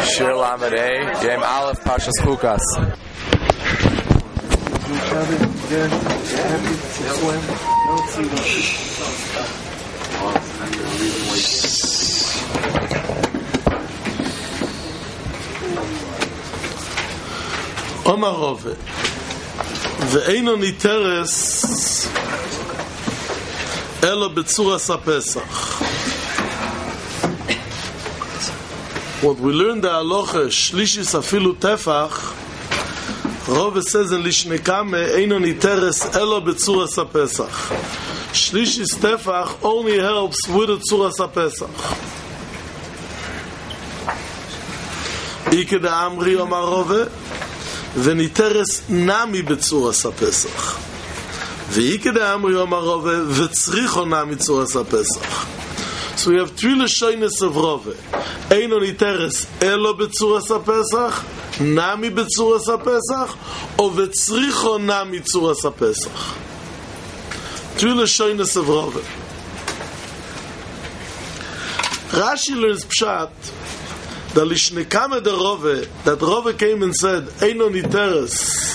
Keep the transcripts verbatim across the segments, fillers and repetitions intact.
Shir Lamed A, Yom Aleph, Pashas Chukas. Omar Rove ואינו ניתרס אלו בצורת הפסח. What we learned the halacha shlishis afilu tefach, Rove says in Lishnekame eino niteres elo b'tzuras haPesach. Shlishis tefach only helps with the tzuras haPesach. Ike de Amri Omar Rove v'niteres nami b'tzuras haPesach. V'ike de Amri Omar Rove v'tzricho nami tzuras haPesach. So we have three lashonos of Rove. Eino niteres elo b'tzuras haPesach, nami b'tzuras haPesach, or v'tzricho nami tzuras haPesach. Three lashonos of Rove. Rashi learns pshat that lishnekame de Rove, that Rove came and said, Eino niteres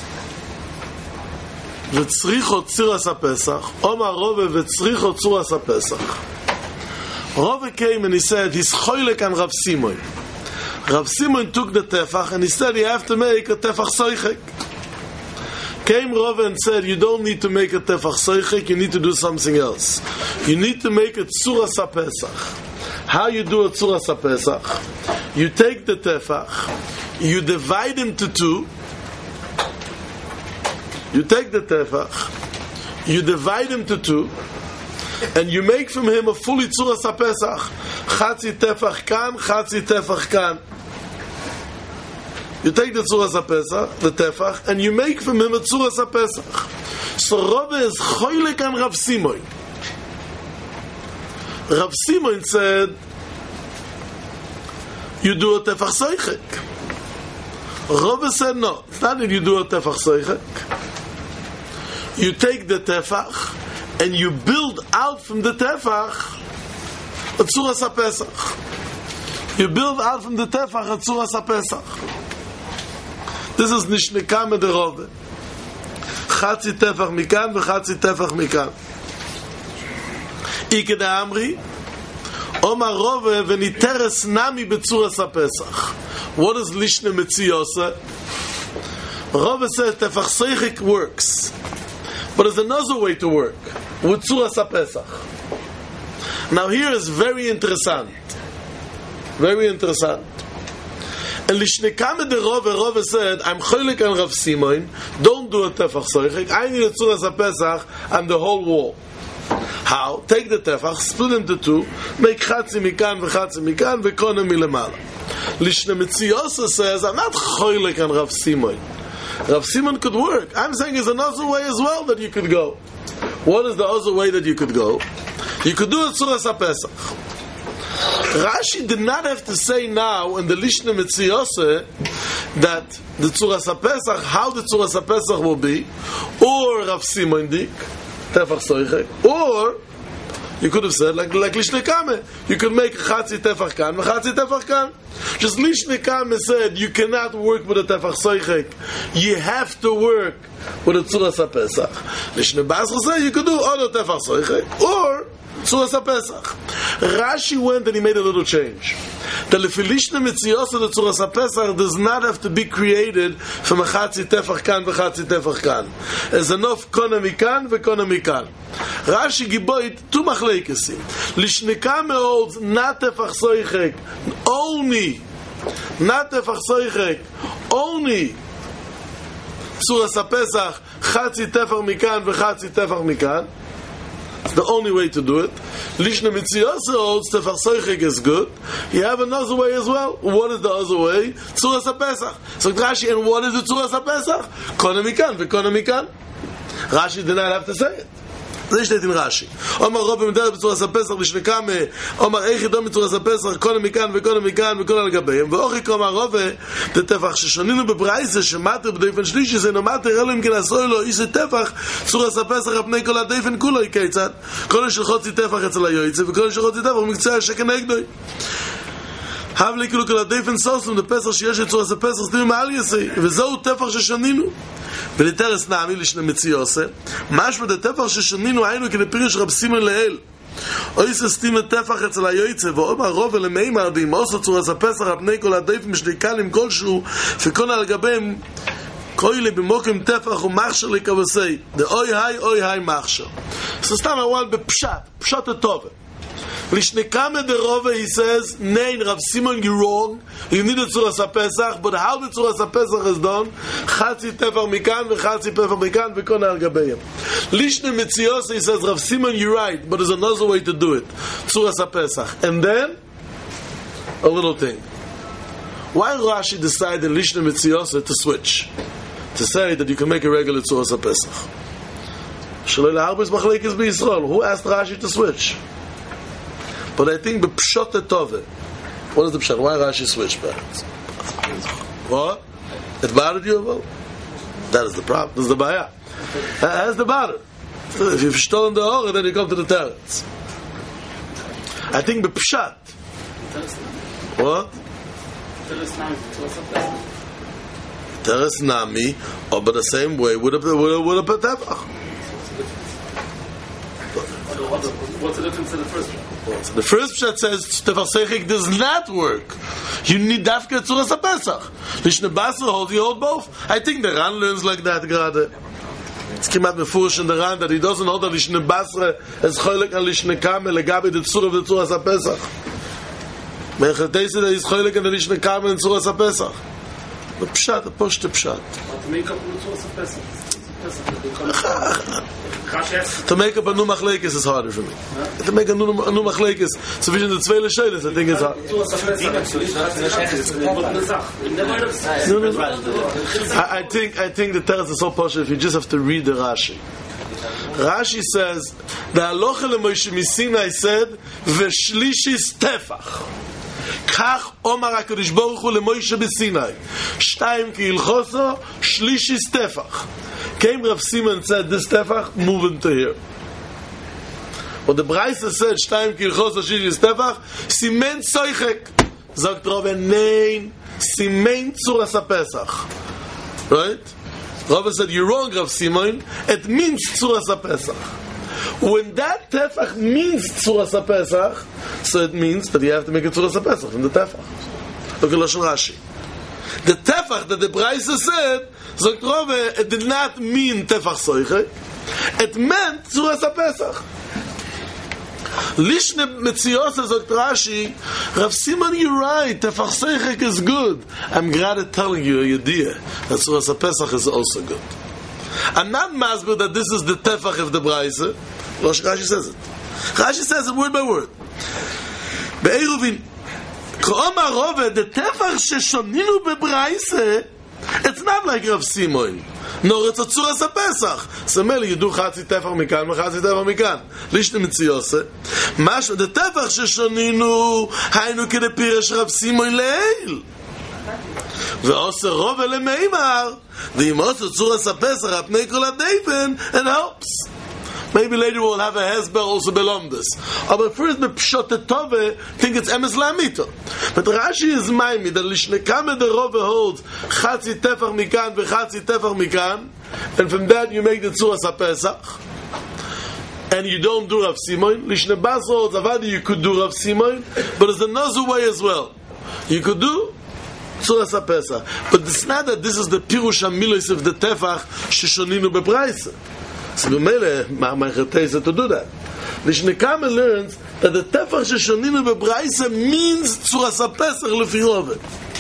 v'tzricho tzuras haPesach, Omar Rove v'tzricho tzuras haPesach. Rove came and he said he's choylek on Rav Simon. Rav Simon took the tefach and he said you have to make a tefach soichek. Came Rove and said you don't need to make a tefach soichek, you need to do something else. You need to make a tzuras haPesach. How you do a tzuras haPesach? You take the tefach, you divide into two. You take the tefach, you divide him to two. And you make from him a fully tzuras haPesach. Chatzi tefach kan, chatzi tefach kan. You take the tzuras haPesach, the tefach, and you make from him a tzuras haPesach. So Rove is choylek on Rav Simon. Rav Simon said, you do a tefach soichek. Rove said, no, it's not that you do a tefach soichek. You take the tefach, and you build out from the tefach a tzuras haPesach. You build out from the tefach a tzuras haPesach. This is nishnekame de Rove. Chatzi tefach mikan v'chatzi tefach mikan. Ike de Amri Omar Rove v'niteres nami b'tzuras haPesach. What does Lishne Metzios say? Rove says tefach soichek works, but there's another way to work with tzuras haPesach. Now here is very interesting. Very interesting. And lishnekame de Rove, Rove said, I'm choylek on Rav Simon, don't do a tefach soichek, I need a tzuras haPesach on the whole wall. How? Take the tefach, split into two, make chatzi mikan v'chatzi mikan v'kona milemala. Lishne Metzios says, I'm not choylek on Rav Simon. Rav Simon could work. I'm saying there's another way as well that you could go. What is the other way that you could go? You could do a tzuras haPesach. Rashi did not have to say now in the Lishne Metziose that the tzuras haPesach, how the tzuras haPesach will be, or Rav Simon dik, tefach soichek, or you could have said like like Lishnekame, you could make chatzi tefach kan, chatzi tefach kan. Just Lishnekame said you cannot work with a tefach soichek. You have to work with a tzuras haPesach. Lishne Basra said you could do other tefach soichek or tzuras haPesach. Rashi went and he made a little change. The Lefilishne Metzios of the tzuras haPesach does not have to be created from a chatzi tefach kan v'chatzi tefach kan. There's enough kona mikan v'kona mikan. Rashi giboit two machleikesim. Lishnekame holds not tefach soichek, only not tefach soichek, only tzuras haPesach, chatzi tefach mikan v'chatzi tefach mikan. It's the only way to do it. Lishne Metzios holds tefach soichek is good. You have another way as well. What is the other way? Tzuras haPesach. So Rashi, and what is the tzuras haPesach? Kona mikan v'kona mikan. Rashi did not have to say it. זה שתית עם רש"י. אומר רוב במדלת בצורה ספסח בשנקמה, אומר איך ידום בצורה ספסח, כל מכאן וכל מכאן וכל על גביהם, ואוכי כלומר רוב, תטפח ששנינו בברייסה, שמטר בדייפן שלישי, זה נמטר אלו אם כן עשוי לו, איש טפח, צורה ספסח הפני כל הדייפן כולו, כיצד? כל השלחוצי טפח אצל היועצה, וכל השלחוצי טפח מקצוע שכנגדוי. Havli כאילו כל הדפן סוסם, לפסח שיש יצור עשה פסח, סתירים מעל יסי, וזהו תפח ששנינו. ולתרס נעמי לשני מציא עושה, משמע דתפח ששנינו היינו כדפירש רב סימן לאל. אוי ססתים הטפח אצל היועצה, ואומר רוב ולמימר דים, עושה צור עשה פסח, הפני כל הדפן משניקלים כלשהו, וכון על גביהם, קוי לי במוקם טפח ומחשר לי כבסי, דאוי היי אוי היי מחשר. So סתם הוואל בפשט, פשט הטובה. Lishnekame de Rove, he says, Nein, Rav Simon, you're wrong. You need a Tzuras HaPesach, but how the Tzuras HaPesach is done? Chatzi Tefach Mikan, V'chatzi Tefach Mikan, V'kon Al Gabeim. Lishne Metzios, he says, Rav Simon, you're right, but there's another way to do it. Tzuras HaPesach. And then, a little thing. Why Rashi decided in Lishne Metzios to switch? To say that you can make a regular Tzuras HaPesach. Shalei La'arbis Machlekes B'Yisrael. Who asked Rashi to switch? But I think b'pshot etove. What is the pshat? Why Rashi switch back? What? It bothered you about? That is the problem. This is the baya. That's the bother. So if you've stolen the Hora, then you come to the Teretz. I think b'pshat. What? Teretz Nami, or by the same way, would have would have put Tefach. What's the difference in the first one? The first pshat says Tefach Seichik does not work. You need Dafka Tzuras HaPesach. Lishne Basra hold, you hold both. I think the Ran learns like that gerade. It's kimat mefurish in the Ran that he doesn't hold that Lishne Basra as choylek and Lishne Kamel legabe the Tzur of the Tzuras HaPesach. Menchatesi that he's choylek and the Lishne Kamel and Tzuras HaPesach. The pshat, the push the pshat. To make up the Tzuras HaPesach. To make up a new machlekes is harder for me. Huh? To make a new, a new machlekes, sufficient the Tzvele Sheiles, I think it's hard. No, no, no. I, I think I think the teretz is so posh if you just have to read the Rashi. Rashi says the halacha leMoshe Misinai said v'shlishis tefach. Kach Omar HaKadosh Baruch Hu leMoshe b'Sinai. Shtayim ki ilchoso shlishis tefach. Came Rav Simon said this tefach, move into here. What the Braisa said, Shtayim ki ilchoso shlishis tefach, simen soichek. Sagt Rove, nein, simen tzuras HaPesach. Right? Rove said, you're wrong, Rav Simon. It means tzuras HaPesach. When that tefach means tzuras HaPesach, so it means that you have to make a tzuras HaPesach from the tefach. Look at Lashon Rashi. The tefach that the Braisa said, sagt Rove, it did not mean tefach soiche. It meant tzuras HaPesach. Lishne Metziose, sagt Rashi, Rav Simon, you're right, tefach soiche is good. I'm glad telling you a idea that tzuras HaPesach is also good. I'm not masbir that this is the tefach of the Braisa. Rashi says it. Rashi says it word by word. Be'eruvin, K'omar Rove, the tefach sheshoninu beBraisa, it's not like Rav Simon. No, it's a tzuras HaPesach. So merely you do chatzi tefach mikan, chatzi tefach mikan. Lishne Metziose. Mash, the tefach sheshoninu, haynu kedepirish Rav Simon leil. ועושה רוב ולמימר ואם עושה צורס הפסח הפני כל הדפן it helps. Maybe later we'll have a hezber also belong this. But first the pshot tove think it's emes lamito. But Rashi is maimi that lishnekame the rove holds chatzi tefach mikan v'chatzi tefach mikan, and from that you make the tzuras HaPesach. And you don't do Rav Simon. Lishne Basra holds avadi you could do Rav Simon, but there's another way as well. You could do Tzuras HaPesach. But it's not that this is the Pirush HaMilos of the Tefach Sheshoninu beBraisa. So B'mele, Ma'achateza to do that. Lishne Kame learns that the Tefach Sheshoninu beBraisa means Tzuras HaPesach Lefi Rove.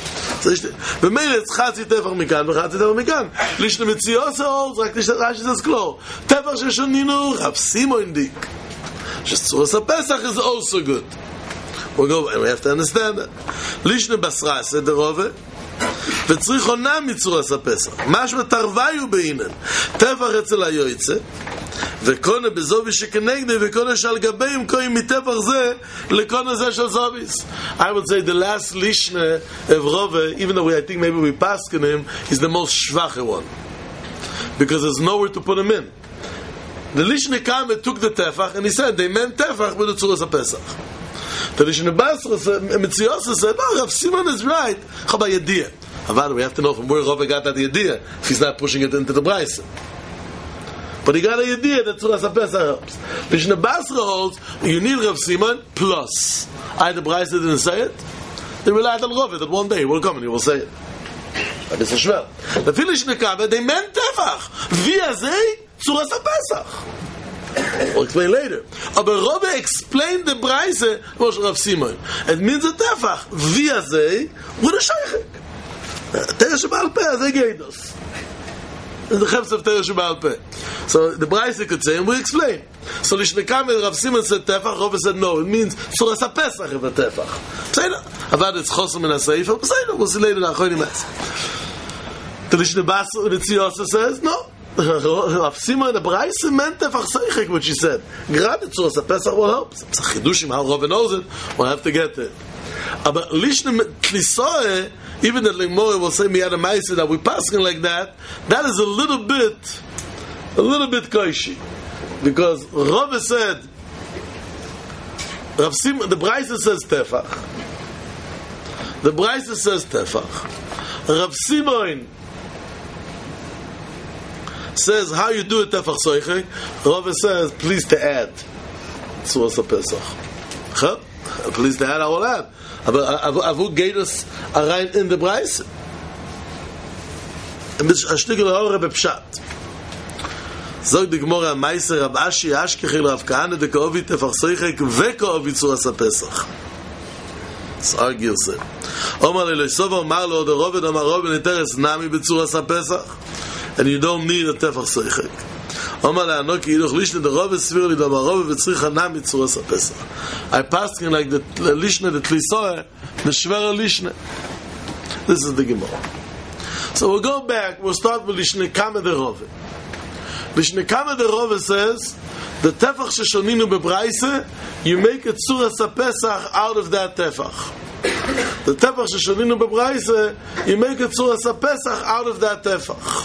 B'mele it's Chatzi Tefach Mikan v'Chatzi Tefach Mikan. Lishne Metziose holds, like Rashi says klar, Tefach Sheshoninu Rav Simon dik. Tzuras HaPesach is also good. We'll go, and we have to understand that. Lishne Basra said the Rove, v'tzricho nam mitzuras HaPesach. Mashma tarvayu beinen. Tefach etzel hayoytze, v'kone bezovi shekenegde, v'kone shal gabeim koim mitefach ze, lekone ze shal zobis. I would say the last Lishne of Rove, even though we, I think maybe we paskin him, is the most shvache one. Because there's nowhere to put him in. The Lishne Kame took the Tefach, and he said, they meant Tefach with the Tzuras HaPesach. The Lishna Basra Mitziyosa said, no, Rav Simon is right. How about Yediyah? However, we have to know from where Rava got that Yediyah if he's not pushing it into the Braisa. But he got a Yediyah that Tzuras HaPesach helps. Lishna Basra holds, you need Rav Simon plus. I, the Braisa didn't say it. They relied on Rava that one day he will come and he will say it. That is a shvel. The Lishna Kabe, they meant Tefach. Via Zeh, Tzuras HaPesach. We'll explain later. But Rava explained the Braise was Rav Simon. It means a tefach via Zeh with a shaychik. Teresh Baal Peh, they gave us. It's the Chefs of Teresh Baal Peh. So the Braise could say, and we explain. So Lishnekam and Rav Simon said tefach, Rava said no, it means Tzuras HaPesach of a tefach. Say no. Avad it's Chosom and HaSeifa, but say no, we'll see later in Achonim Esek. The Lishna Basra, the Tziosa says, no. Rav Simon, the Braise meant tefach seichik, which he said. Gerade Tzuras HaPesach will help. It's a chidushim, how Rava knows it, we'll have to get there. But Lishna Tlisoe, even the Limore will say Miyad HaMaisa that we passing like that, that is a little bit, a little bit koishi. Because Rava said, Rav Simon, the Braise says tefach. The Braise says tefach. Rav Simon says how you do it tefach soichek. Rava says please to add Tzuras HaPesach. Huh? Please to add, I will add. Avu gave us a rein in the Braise. And this a shtikel hore bepshat. Zog the Gemara Meiser Rab Ashi Ashkechil Rav Kahane de Kovi tefach soichek ve Kovi Tzuras HaPesach. It's argue said. Omar Eloi Sova Omar Lo the Rava Omar Rava Niteres Nami b'Tzuras HaPesach. And you don't need a tefach soichek. Omar le'ano ki yiluch lishne the Rava svir li d'amar Rava v'tzricha nami Tzuras HaPesach. I passed him like the lishne, the tlisoe, the shvera lishne. This is the Gemara. So we'll go back, we'll start with lishne kame de Rava. Lishne kame de Rava says, the tefach sheshoninu bebraise, you make a Tzuras HaPesach out of that tefach. The tefach sheshoninu bebraise, you make a Tzuras HaPesach out of that tefach.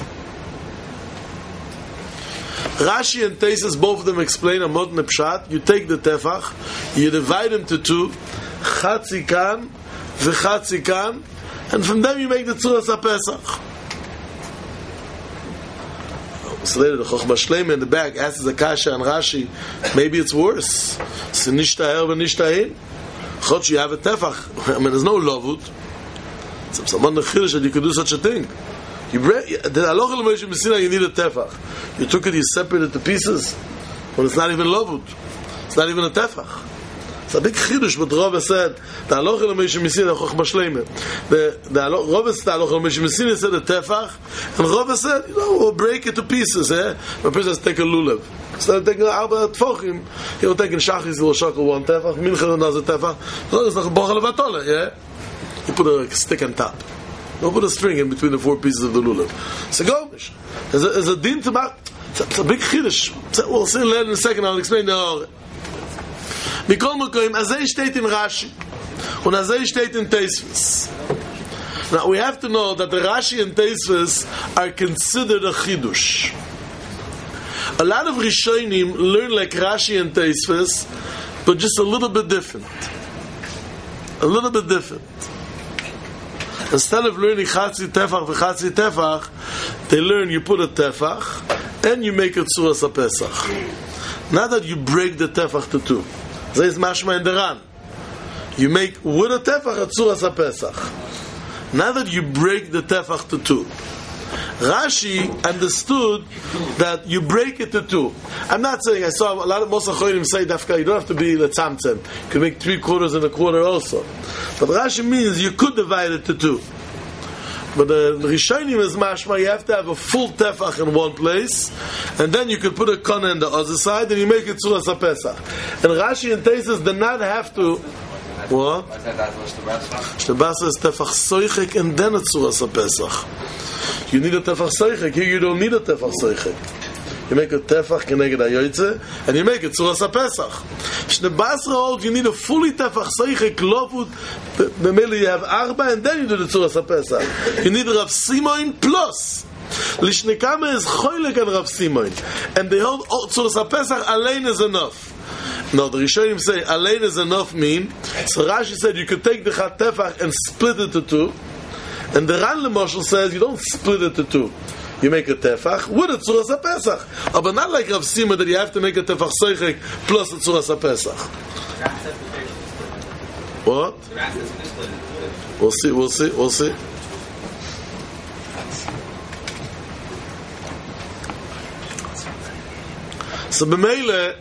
Rashi and Teisus, both of them explain a modern pshat. You take the tefach, you divide them to two, chatzi kan, v'chatzi kan, and from them you make the Tzuras HaPesach. So later the Chochma Shleima in the back asks the Kasha and Rashi, maybe it's worse. So nishtaher v'nishtahin. Chotch, you have a tefach. I mean, there's no lovut. So someone the chiddush that you could do such a thing. You break the halacha l'Moshe Messina. You need a tefach. You took it, you separated it to pieces, when it's not even lovut. It's not even a tefach. It's a big chiddush. But Rava said the halacha l'Moshe Messina, the Chochma Shleima. The the Rava said the halacha l'Moshe Messina said a tefach, and Rava said, you know, we'll break it to pieces. Eh, a person has to take a lulav. Instead of taking arba tefachim, he will take in shachis, he will shackle one tefach. Mincha another tefach. So it's like a bochel v'atola. Yeah, you put a stick on top. Don't put a string in between the four pieces of the lulav. So go, there's a, there's a din to make. It's a big chiddush. We'll see later in a second. I'll explain the. Mikol Mokoim, Azay steht in Rashi, und Azay steht in Teisves. Now we have to know that the Rashi and Teisves are considered a chidush. A lot of Rishonim learn like Rashi and Teisves, but just a little bit different. A little bit different. Instead of learning Chatzi Tefach v'Chatzi Tefach, they learn you put a Tefach and you make a Tzuras HaPesach. Not that you break the Tefach to two. This is mashma in the Ran. You make with a tefach a Tzuras HaPesach. Now that you break the tefach to two. Rashi understood that you break it to two. I'm not saying, I saw a lot of most Achorim say dafka, you don't have to be the tzamtzem. You can make three quarters and a quarter also. But Rashi means you could divide it to two. But the Rishonim is mashma, you have to have a full tefach in one place, and then you could put a kana on the other side, and you make it Tzuras HaPesach. And Rashi and Teisus did not have to. What? Shtebasa is tefach soichek, and then a Tzuras HaPesach. You need a tefach soichek. Here you don't need a tefach soichek. You make a tefach keneged hayoytze, and you make it Tzuras HaPesach. Shnebasra holds you need a fully tefach soichek lovut. The middle you have arba, and then you do the Tzuras HaPesach. You need Rav Simon plus. Lishnekame is choylek and Rav Simon, and they hold oh, Tzuras HaPesach alein is enough. No, the Rishonim say Alein is enough mean. So Rashi said you could take the Chat Tefach and split it to two. And the Ran Lemoshel says you don't split it to two. You make a Tefach with a Tzuras HaPesach. But not like Rav Sima that you have to make a Tefach Soichek plus a Tzuras HaPesach. What? We'll see, we'll see, we'll see. So b'meile,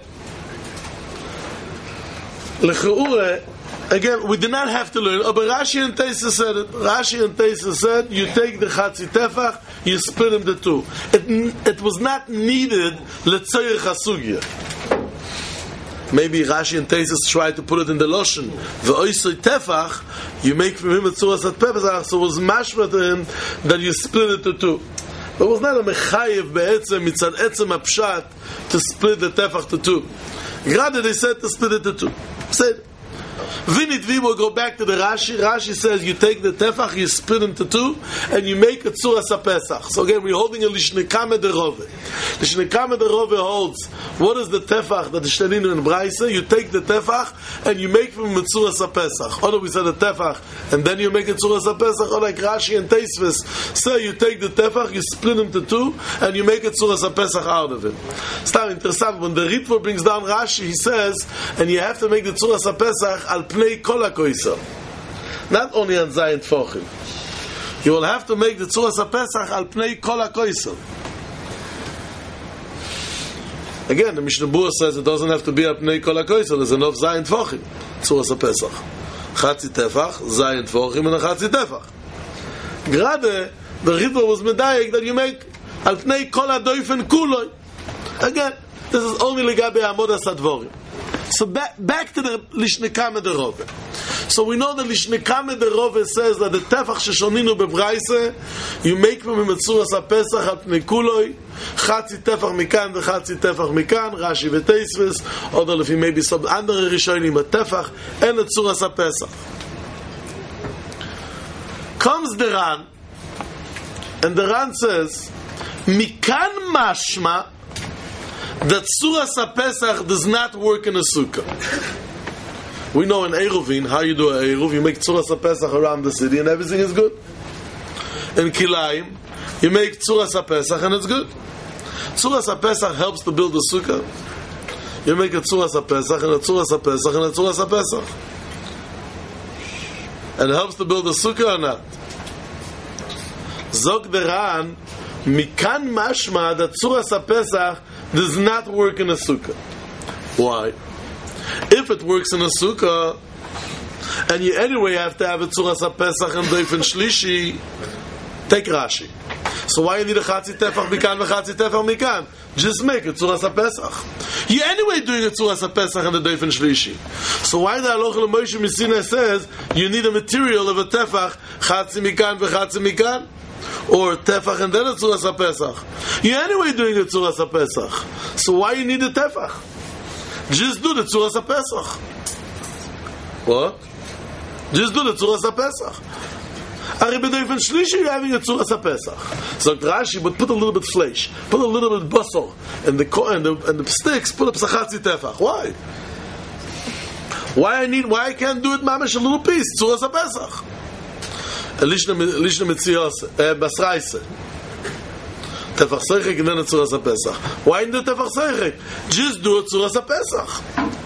l'cheure, again, we did not have to learn. But Rashi and Teisa said it. Rashi and Teisa said, you take the Chatzi Tefach, you split them the two. It, it was not needed l'tzoyich hasugya. Maybe Rashi and Teisa tried to put it in the Loshen. V'oisoi Tefach, you make from him a Tzuras HaPesach, so it was mashma to him that you split it to two. But it was not a mechayev be'etzem, mitzad etzem apshat, to split the tefach to two. Rather, they said to split it to two. Said, Vinit we will go back to the Rashi. Rashi says you take the tefach, you split them to two, and you make a tzuras HaPesach. So again, we're holding a lishnekame de rove. Lishnekame de rove holds, what is the tefach that the shteninu in Braise? You take the tefach, and you make from a tzuras HaPesach. Or we said the tefach, and then you make a tzuras HaPesach, or like Rashi and Teisves say, you take the tefach, you split them to two, and you make a tzuras HaPesach out of it. It's not interesting. When the Ritva brings down Rashi, he says, and you have to make the tzuras HaPesach al pnei kol hakoisa. Not only on Zayin Tfochim. You will have to make the tzuras HaPesach al pnei kol hakoisa. Again, the Mishnah Berurah says it doesn't have to be al pnei kol hakoisa. There's enough Zayin Tfochim. Tzuras HaPesach. Chatzi Tefach, Zayin Tfochim, and a Chatzi Tefach. Grade, the Ritva was medayek that you make al pnei kol hadoifen kuloi. Again, this is only legabe Amodas HaDvorim. So back, back to the Lishnekame de Rove. So we know that Lishnekame de Rove says that the Tefach sheshoninu bebraise, you make from him a tzuras HaPesach al pnei kuloi, Chatzi Tefach mikan, the Chatzi Tefach mikan, Rashi v'Teisves, although if he may be some andere Rishonim, a Tefach, and a tzuras HaPesach. Comes the Ran, and the Ran says, mikan mashma, that Tzuras HaPesach does not work in a sukkah. We know in Eruvin, how you do a Eruv, you make Tzuras HaPesach around the city and everything is good. In Kilayim, you make Tzuras HaPesach and it's good. Tzuras HaPesach helps to build the sukkah. You make a Tzuras HaPesach and a Tzuras HaPesach and a Tzuras HaPesach. And it helps to build the sukkah or not? Zog deran, mikan mashma that Tzuras HaPesach does not work in a sukkah. Why? If it works in a sukkah, and you anyway have to have a tzuras HaPesach and doifen shlishi, take Rashi. So why you need a chatzi tefach mikan v'chatzi tefach mikan? Just make a tzuras HaPesach. You anyway doing a tzuras HaPesach and a doifen shlishi. So why the Haloch LeMoshe Messina says you need a material of a tefach chatzi mikan v'chatzi mikan? Or tefach and then a tzuras HaPesach. You're anyway doing a tzuras HaPesach. So why you need a tefach? Just do the tzuras HaPesach. What? Just do the tzuras HaPesach. Ari b'doifen shlishi you're having a tzuras HaPesach. So Rashi, but put a little bit flesh, put a little bit bustle, and the and the, and the sticks, put up sachatzi tefach. Why? Why I need? Why I can't do it mamish a little piece? Tzuras HaPesach. Lishna Metzios Basraise Tefach Soichek and then a Tzuras HaPesach. Why in the Tefach Soichek? Just do a Tzuras HaPesach.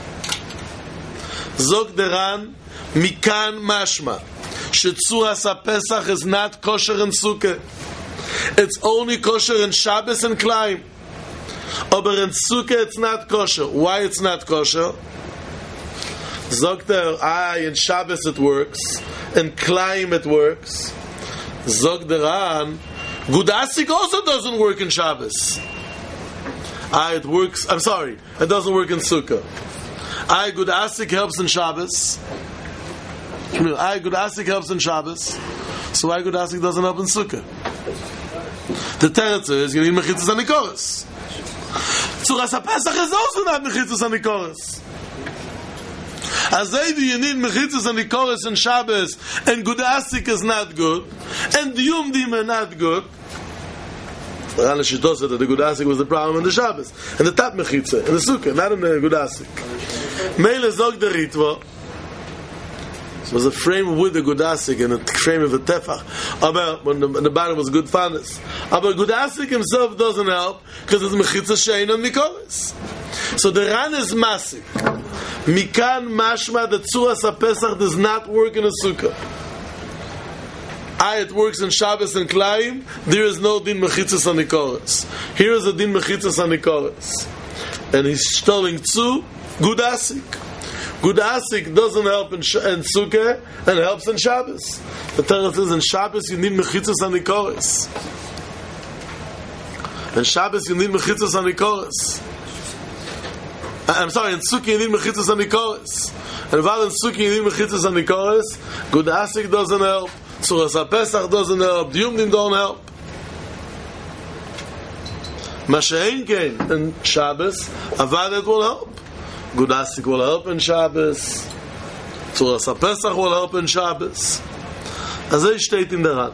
Zog deran mikan mashma Tzuras HaPesach is not kosher in Sukkah. It's only kosher in Shabbos and Klaim. But in Sukkah it's not kosher. Why it's not kosher? Zog der, ah, in Shabbos it works. In Klaim it works. Zog deran, Gudasik also doesn't work in Shabbos. Ah, it works, I'm sorry, it doesn't work in Sukkah. Ah, Gudasik helps in Shabbos. Ah, Gudasik helps in Shabbos. So why Gudasik doesn't help in Sukkah? The teretz is, you need Mechitzas HaNikoros. Tzuras HaPesach is also not Mechitzas HaNikoros. As they do, you need mechitzas and nikoros and Shabbos, and Gudasik is not good, and the Yumdim are not good. The Ran Shito said that the Gudasik was the problem in the Shabbos, and the top mechitza in the Sukkah, not in the Gudasik. Mele zog der Ritva. It was a frame of wood, a good asik, and a frame of a tefach. Aber when the, when the bottom was good fanas. Aber good asik himself doesn't help because it's mechitza shein and mikoris. So the Ran is masik. Mikan mashma the tzuras HaPesach does not work in a sukkah. Ah, it works in Shabbos and Klaim. There is no din mechitzas anikoris. Here is a din mechitzas anikoris, and he's telling tzu good asik. Good asik doesn't help in, Sh- in Sukkah and helps in Shabbos. The Torah says in Shabbos you need mechitzas anikoris. In Shabbos you need mechitzas anikoris. I'm sorry, in Sukkah you need mechitzas anikoris. And while in Sukkah you need mechitzas anikoris, good asik doesn't help. Tzuras HaPesach doesn't help. Yumnim don't help. Mashein came in Shabbos, avad it will help. Good asik will help in Shabbos. Tzuras HaPesach will help in Shabbos. As it steht in der Ran.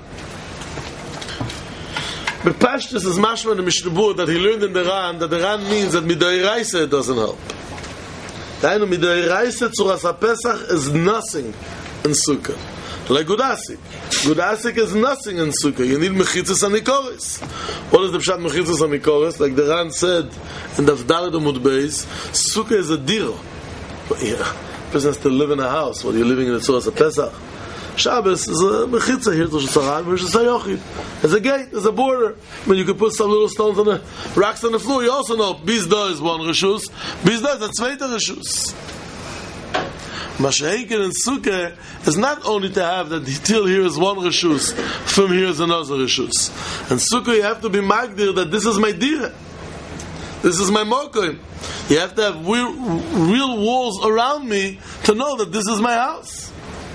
Bepashtus is mashma in the Mishnah Berurah that he learned in the Ran that the Ran means that midoiraisa it doesn't help. That midoiraisa Tzuras HaPesach is nothing in Sukkah. Like good asik. Good asik is nothing in Sukkah. You need mechitzas anikoris. What is the pshat mechitzas anikoris? Like the Ran said in the Avdalad Amud Beis, Sukkah is a diro. Yeah, person has to live in a house while you're living in the Tzuras HaPesach. Shabbos is a mechitza here to Shusarayim, versus Sayochid. There's a gate, there's a border. When you can put some little stones on the rocks on the floor, you also know Bizda is one reshus, Bizda is a zweite reshus. Masha'inkin and Sukkah is not only to have that till here is one reshus, from here is another reshus. And Sukkah you have to be magdir that this is my dira. This is my mokoim. You have to have real, real walls around me to know that this is my house.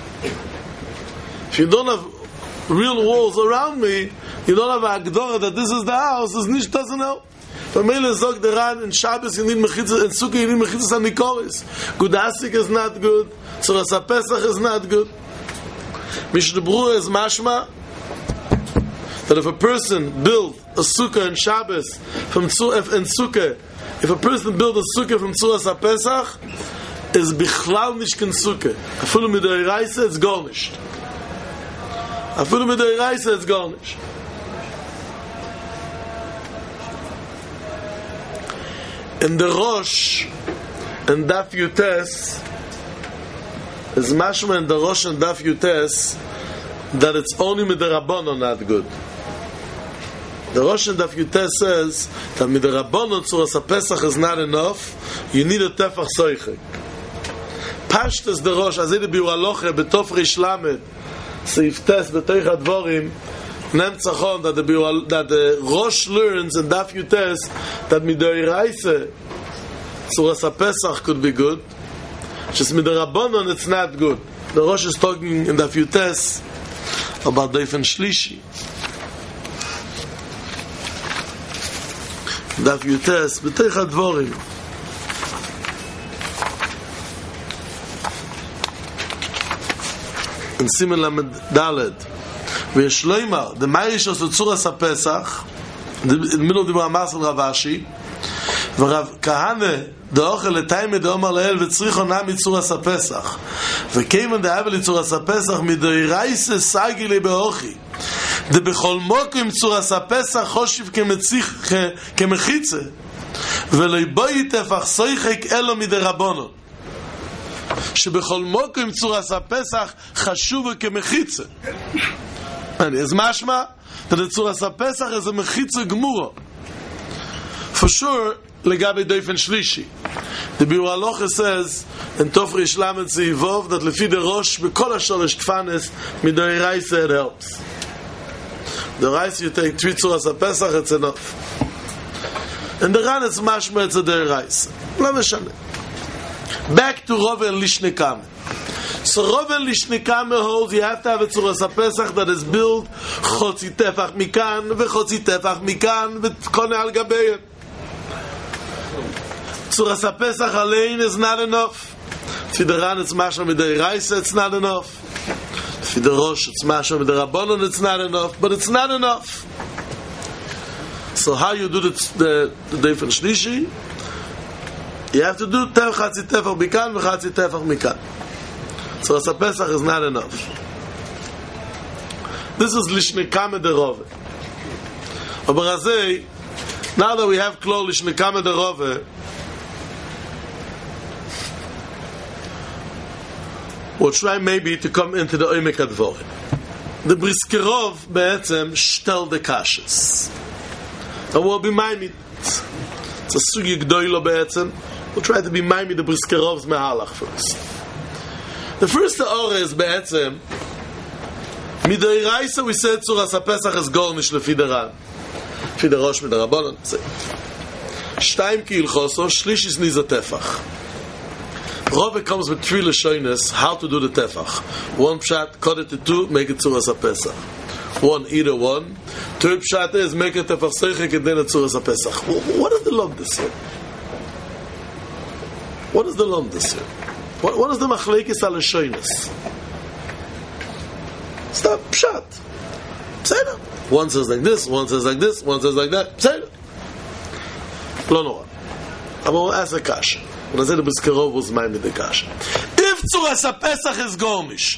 If you don't have real walls around me, you don't have a agdora that this is the house, this nish doesn't help. For Mele Zog the Ran, in Shabbos you need mechitzas, in Sukkah you need mechitzas anikoris. Good asik is not good. Tzuras HaPesach is not good. Mishnah Berurah is mashma that if a person build a Sukkah in Shabbos from Tzu, in Sukkah, if a person build a Sukkah from Tzuras HaPesach, is bichlal nish ken Sukkah. Afilu midoiraisa it's garnished. Afilu midoiraisa it's garnished. In the Rosh and Daf Yutes is mashma in the Rosh and Daf Yutes that it's only midirabonon not good. The Rosh and Daf Yutes says that midirabonon Tzuras HaPesach is not enough. You need a tefach soichek. Pashtas the Rosh azid biur aloche betof rish lamed seif tes betoich advorim. Nemtzachon that the that the Rosh learns in Daf Yutes that midoiraisa Tzuras HaPesach could be good. Just midirabonon it's not good. The Rosh is talking in Daf Yutes about Deifen Shlishi. Daf Yutes b'teich advorim. In Simen Lamed Daled. V'yeshloimar, the Ma'irish of Tzuras HaPesach, in the middle of the Ma'amas Rav Ashi, v'Rav Kahane, the Ochel L'Taime de Omar Leel v'Tzricho Nami Tzuras HaPesach, v'Keiman de Abel Tzuras HaPesach midoiraisa sagi le be'ochi, de b'chol mokim Tzuras HaPesach choshiv kemechitze, v'lo boi tefach soichek elo midirabonon, שבכל מוקם צורס הפסח חשוב כמחיצה. אז משמע that the צורס הפסח is a מחיצה גמורה. For sure, לגבי דייפן שלישי. The Biur Halacha says in Tov Rish Lamed Seivov that לפי דרוש בכל השורש תפנס מדוירייסה it helps. The rice you take three צורס הפסח it's enough. And the Ran is משמע it's a דוירייסה. לא משנה. Back to Rov and Lishnikam. So Rov and Lishnikam holds you have to have a Tzuras HaPesach that is built Chotzi Tefach Mikan v'Chotzi Tefach Mikan v'Tkone al Gabeim. Tzuras HaPesach Alein is not enough. For the Ran it's Mashma Midoiraisa it's not enough. For the Rosh it's Mashma Midirabonon it's not enough. But it's not enough. So how you do the the, the Deifen Shlishi? You have to do tef chatzi tefach mikan v'chatzi tefach mikan. So as a Pesach is not enough. This is Lishnekame de Rove. But now that we have Klo Lishnekame de Rove, we'll try maybe to come into the Oimek Advorim. The Briskerov be'etzem shtel the kashes. And we'll be maimid. It's a sugi gdoilo be'etzem. We'll try to be maimid the Briskerov's mehalach first. The first Teorah is be'etzem Midoiraisa we said Tzuras HaPesach is gornish lefi the Ran. Lefi the Rosh Midrabanan. Shtayim ki ilchoso, shlish is niza tefach. Rove comes with three lashonis how to do the tefach. One pshat, cut it to two, make it Tzuras HaPesach. One, either one. Third pshat is make it tefach seichik and then a Tzuras HaPesach. What is the lom this here? What is the lom this here? What, what is the machlekes al lashonis? Stop, pshat. Pshat. One says like this, one says like this, one says like that. Pshat. Lo nora. I'm going to ask a kasha. When I said the Briskerov was mine with the kasha. If Tzuras HaPesach is gornish,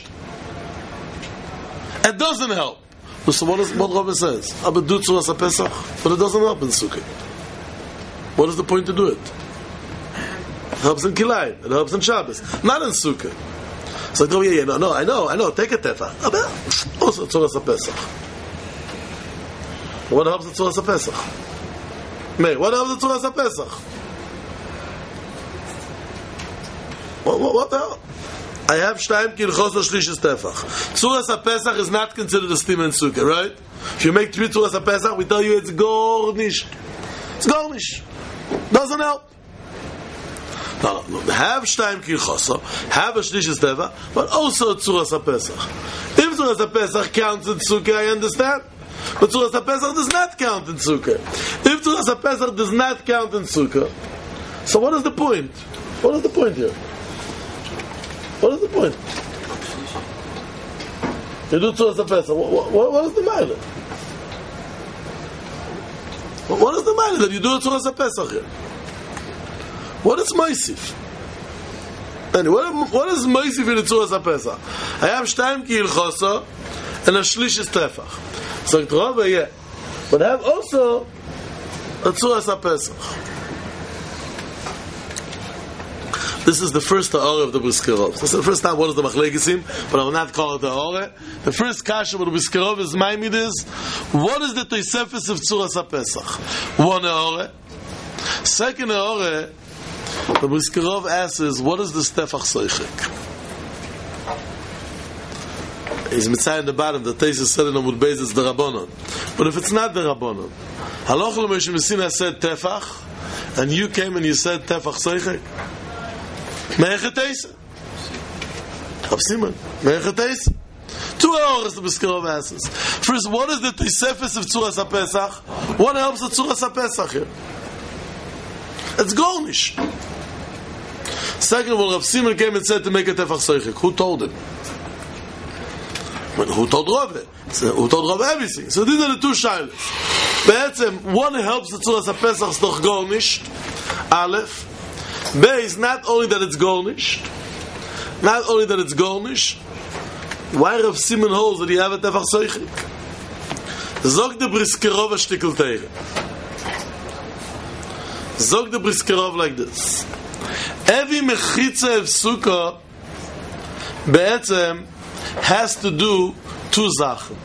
it doesn't help. So what is what Rabbi says? I would do Tzuras HaPesach, but it doesn't help in Sukkot. What is the point to do it? It helps in Kilayim. It helps in Shabbos. Not in Sukkot. It's like, oh yeah, yeah, no, no, I know, I know, take a tefach. Also Tzuras HaPesach. What helps the Tzuras HaPesach? May, what helps the Tzuras HaPesach? What, what, what the hell? I have Shtayim ki ilchoso shlishis tefach. Tzuras HaPesach is not considered a stim in Sukkah, right? If you make three Tzuras HaPesach, we tell you it's gornish. It's gornish. Doesn't help. No, no, no. Have Shtayim ki ilchoso, have a shlishis tefach, but also Tzuras HaPesach. If Tzuras HaPesach counts in Sukkah, I understand. But Tzuras HaPesach does not count in Sukkah. If Tzuras HaPesach does not count in Sukkah, so what is the point? What is the point here? What is the point? You do Tzuras HaPesach. What, what, what is the matter? What, what is the matter that you do Tzuras HaPesach here? What is Moisif? Anyway, what, what is Moisif in the Tzuras HaPesach? I have Shtayim ki ilchoso and a shlish is tefach. So Rabbi, yeah. But I have also a Tzuras HaPesach. This is the first Teorah of the Briskerov. This is the first time what is the Machlegesim, but I will not call it Teorah. The first Kasha with the Briskerov is Maimid is, what is the Tosefes of Tzuras HaPesach? One Teorah. Second Teorah, the Briskerov asks is, what is the Tefach Soichik? He's mitzvah in the bottom. The Tesis said in Amud Beis it's the Rabbanon. But if it's not the Rabbanon, Haloch l'Moshe Messina said Tefach, and you came and you said Tefach Soichik. Me'echet Teisa. Rav Simon. Me'echet Teisa. Two hours the Briskerov asks. First, what is the Tosefes of Tzuras HaPesach? What helps the Tzuras HaPesach here? It's gornish. Second, when Rav Simon came and said to make a Tefach Soichik, who told him? Who told Rav? Who told Rav everything? So these are the two shilas. Be'etzem, one helps the Tzuras HaPesach doch gornish. Aleph. B is not only that it's gornish, not only that it's gornish, why Rav Simon holds that you have a Tefach Soichik? Zog the Briskerov a shtickl teire. Zog the Briskerov like this. Every mechitza of Sukkah be'etzem has to do two zachen.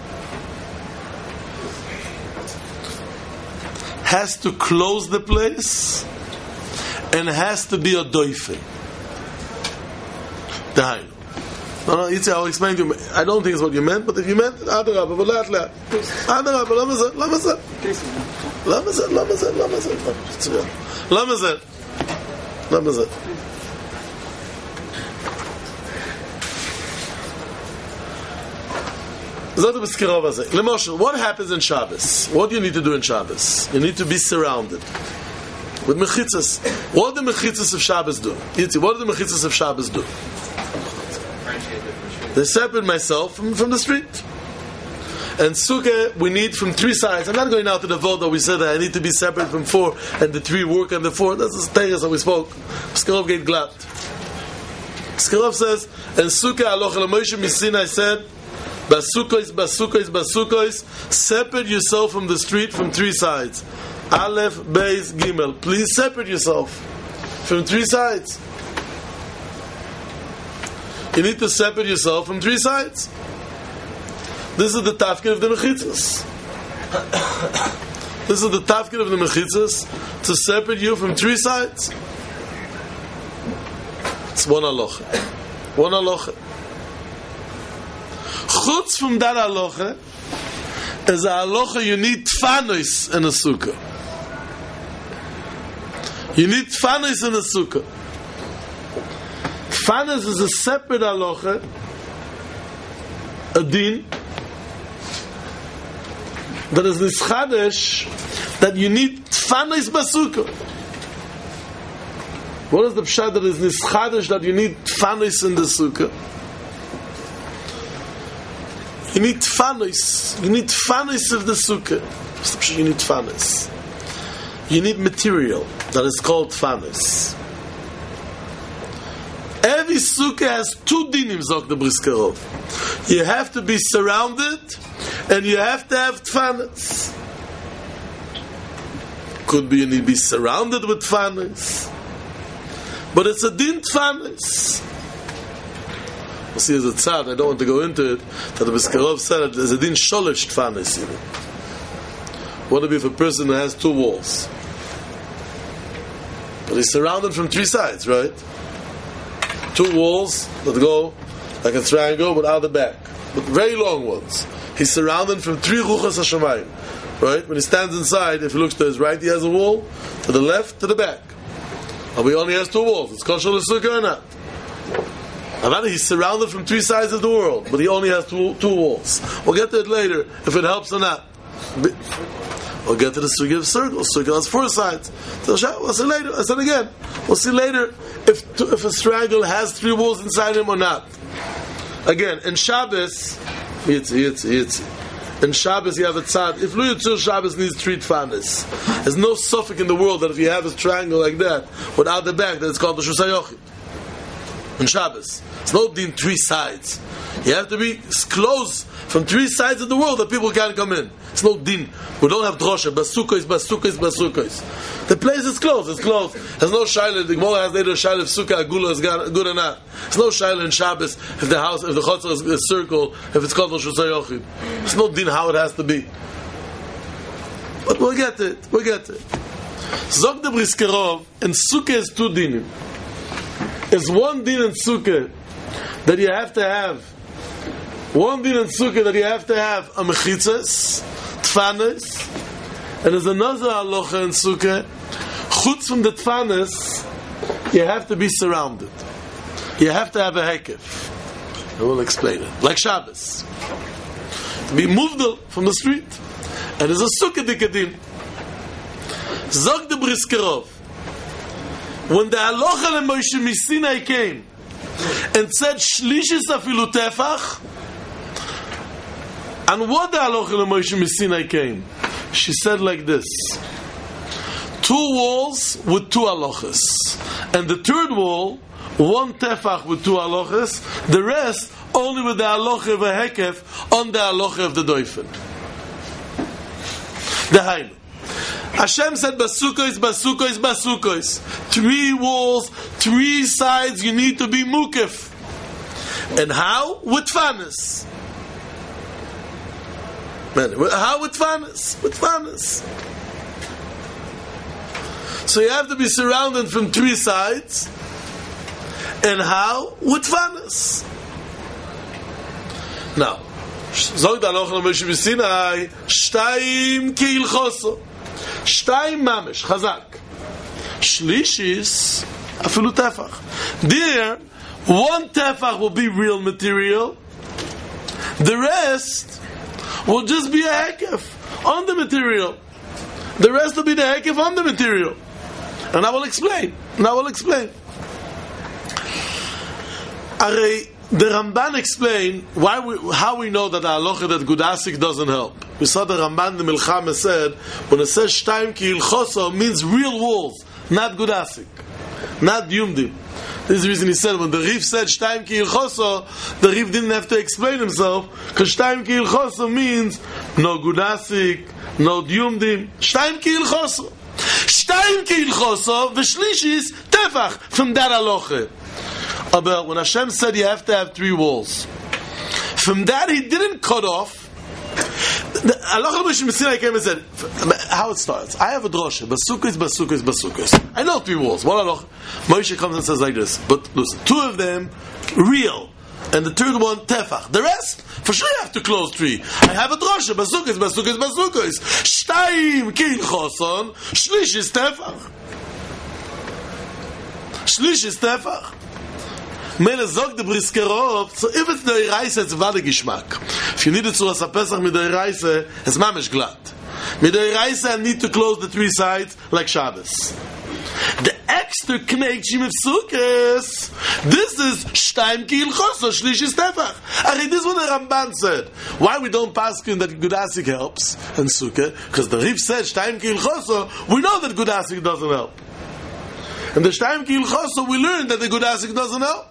Has to close the place and has to be a doife. Dahainu. No, no, Yitzhak, I'll explain to you. I don't think it's what you meant, but if you meant, Adarabah, but laat laat. Adarabah, lama zeh, lama zeh. Lama zeh, lama zeh, lama zeh. Lama zeh. Lama zeh. What happens in Shabbos? What do you need to do in Shabbos? You need to be surrounded with mechitzas. What do the mechitzas of Shabbos do? What do the mechitzas of Shabbos do? They separate myself from, from the street. And sukkah we need from three sides. I'm not going out to the vote that we said that I need to be separate from four, and the three work on the four. That's the teres that we spoke. Skarov get glad. Skarov says, and sukkah aloch l'Moshe Misinai said, basukos, basukos, basukos, separate yourself from the street from three sides. Aleph, Beis, Gimel. Please separate yourself from three sides. You need to separate yourself from three sides. This is the tafkid of the mechitzas. This is the tafkid of the mechitzas, to separate you from three sides. It's one halacha. One halacha. Chutz from that halacha is a halacha you need tfanos in a sukkah. You need tfanos in a sukkah. Tfanos is a separate halacha, a din, that is nischadesh, that you need tfanos basukah. What is the pshat that is nischadesh, that you need tfanos in the sukkah? You need tfanos. You need tfanos of the sukkah. What's the pshat? You need tfanos. You need material that is called tfanos. Every sukkah has two dinim, zok the Briskerov. You have to be surrounded, and you have to have tfanos. Could be you need to be surrounded with tfanos, but it's a din tfanos. We'll see as a tzad, I don't want to go into it, that the Briskerov said that there's a din sholish tfanos even. What if a person who has two walls? But he's surrounded from three sides, right? Two walls that go like a triangle but out the back, but very long ones. He's surrounded from three ruchas hashamayim, right? When he stands inside, if he looks to his right, he has a wall, to the left, to the back. And he only has two walls. It's kosher l'sukkah or not? And he's surrounded from three sides of the world, but he only has two, two walls. We'll get to it later, if it helps or not. We'll get to the sukkah of circles. Sukkah has four sides. We'll see later. I said again. We'll see later if if a triangle has three walls inside him or not. Again, in Shabbos, yitzi, yitzi, yitzi. In Shabbos you have a tzad. If Lu Yitzur Shabbos needs three tfanos, there's no suffix in the world that if you have a triangle like that without the back, that it's called the Shushayochid. In Shabbos, it's no din three sides. You have to be close from three sides of the world that people can't come in. It's no din. We don't have drosha. Basukos, basukos, basukos. The place is closed. It's closed. There's no shaila. The Gemara has later a shaila if sukkah agula is good or not. There's no shaila in Shabbos if the house, if the chotzer is a circle, if it's called Rosh Hashanah. There's no din how it has to be. But we'll get it. We'll get it. Zog the Briskerov, and sukkah is two dinim. It's one din in sukkah that you have to have. One din in sukkah that you have to have a mechitzas, tfanos, and there's another halacha in sukkah. Chutz from the tfanos, you have to be surrounded. You have to have a hekef. I will explain it. Like Shabbos, to be moved from the street, and there's a sukkah dikadin. Zog the Briskerov. When the halacha Moshe Misinai came and said shlishis afilu tefach, and what the halacha Moshe Misinai came, she said like this: two walls with two halachas, and the third wall one tefach with two halachas, the rest only with the halacha of a hekef on the halacha of the doifen. The hainu. Hashem said, basukos, basukos, basukos. Three walls, three sides, you need to be mukif. And how? With tfanos. How with tfanos? With tfanos. So you have to be surrounded from three sides. And how? With tfanos. Now, Zog da loch Moshe Misinai, shtayim ki ilchoso. Shtayim mamish, chazak. Shlishis, afilu tefach. There, one tefach will be real material. The rest will just be a hekef on the material. The rest will be the hekef on the material. And I will explain. And I will explain. Arei, The Ramban explained why we, how we know that the halacha that Gudasik doesn't help. We saw the Ramban the Milchama said when it says Shtaim ki ilchoso means real walls, not Gudasik, not Yumdim. This is the reason he said when the Rif said Shtaim ki ilchoso, the Rif didn't have to explain himself because Shtaim ki ilchoso means no Gudasik, no Yumdim. Shtaim ki ilchoso. Shtaim ki ilchoso v'shlish is tefach from that halacha. But when Hashem said you have to have three walls, from that he didn't cut off. Allah came and said how it starts. I have a drosha, basukis, basukis, basukis. I know three walls. What Allah? Moshe comes and says like this. But listen, two of them real, and the third one tefach. The rest, for sure, you have to close three. I have a drosha, basukis, basukis, basukis. Shtayim ki ilchoson, shlish is tefach. Shlish is tefach. Mele zog the briskerov, so if it's the reise, it's vade geschmack. If you need it to as a Pesach with the reise, it's mamish glatt. With the reise, I need to close the three sides like Shabbos. The extra kneik shimif sukkes, this is shtaim ki ilchoso, shlish is tefach. Actually, this is what the Ramban said. Why we don't pass in that Gudasik helps in sukkah? Because the Rif said shtaim ki ilchoso, we know that Gudasik doesn't help. And the shtaim ki ilchoso, we learned that the Gudasik doesn't help.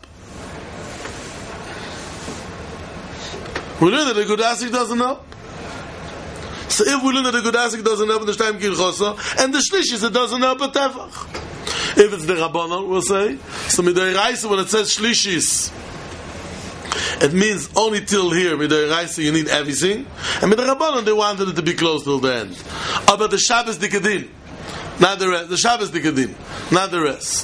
We learn that the Gudasik doesn't help. So if we learn that the Gudasik doesn't help, the Shtaim Ki Ilchoso, and the Shlishis, it doesn't help a Tefach. If it's the Rabbanon, we'll say, so Midei Raisa, when it says Shlishis, it means only till here, Midei Raisa, you need everything, and Midei Rabbanon, they wanted it to be closed till the end. Oh, but the Shabbos Dikadin, not the rest, the Shabbos Dikadin, not the rest.